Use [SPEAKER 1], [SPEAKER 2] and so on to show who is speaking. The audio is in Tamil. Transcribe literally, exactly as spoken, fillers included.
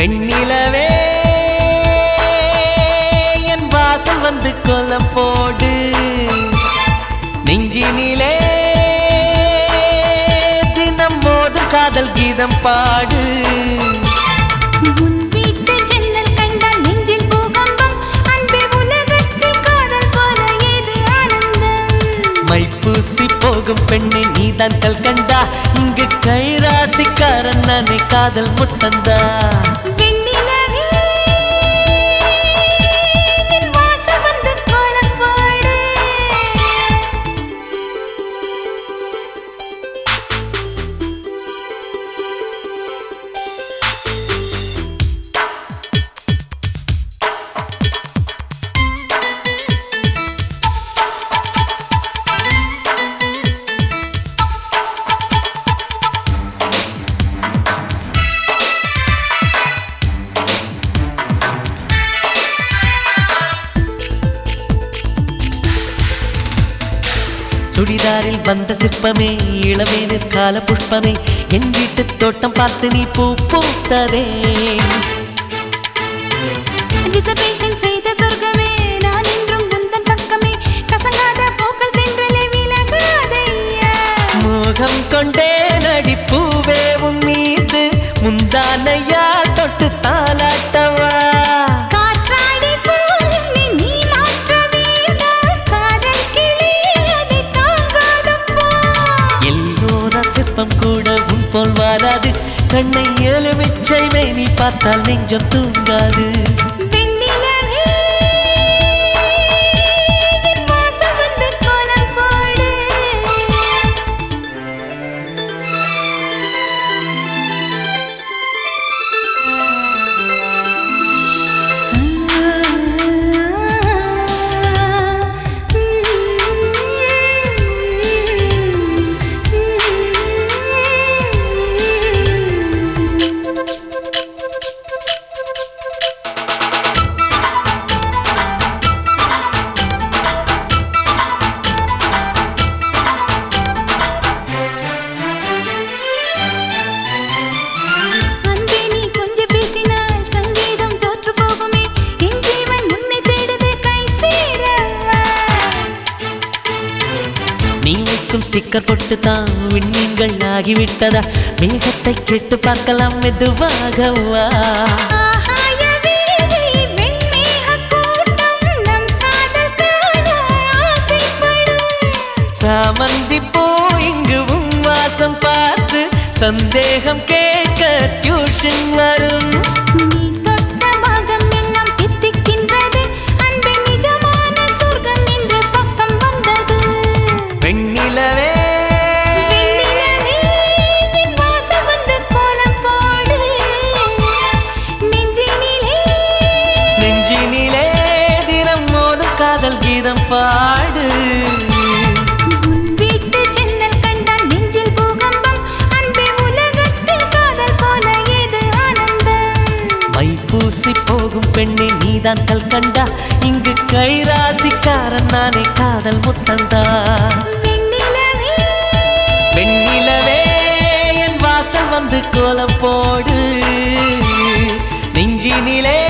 [SPEAKER 1] வெண்ணிலவே என் வாசல் வந்து கோலம் போடு நெஞ்சினிலே தினம் மோதும் காதல் கீதம் பாடு மைப்பூசி போகும் பெண்ணை நீதான் கல் கண்டா இங்கு கைராசிக்காரன் நானே காதல் முத்தந்தா சுடிதாரில் வந்த சிற்பமே இளவேனிற் கால புஷ்பமே என் வீட்டு தோட்டம் பார்த்து நீ பூ பூத்ததே
[SPEAKER 2] செய்த சொர்க்கமே நான் என்றும் உந்தன் பக்கமே கசங்காத பூக்கள் தென்றலே விலகாதையா
[SPEAKER 1] மோகம் கொண்டே நடிப்பூவே உன் மீது முந்தானையா தொட்டு தாலாட்டவா சிற்பம் கூட உன் போல் வாராது கண்ணை எலுமிச்சை மேனி பார்த்தால் நெஞ்சம் தூங்காது ஸ்டிக்கர் போட்டு தான் விண்மீன்கள் ஆகிவிட்டதா மேகத்தை கேட்டு பார்க்கலாம் மெதுவாகவா சாமந்தி போ இங்கு உன் வாசம் பார்த்து சந்தேகம் கேட்க டியூஷன் வரும் கீதம் பாடு
[SPEAKER 2] வீட்டு ஜன்னல் கண்டால் நெஞ்சில் பூகம்பம் அன்பே உலகத்தில் காதல் போல ஏது ஆனந்தம்
[SPEAKER 1] மைப்பூசி போகும் பெண்ணே நீதான் கல் கண்டா இங்கு கைராசிக்காரன் நானே காதல் முத்தந்தா
[SPEAKER 2] வெண்ணிலவே
[SPEAKER 1] வெண்ணிலவே என் வாசல் வந்து கோலம் போடு நெஞ்சினிலே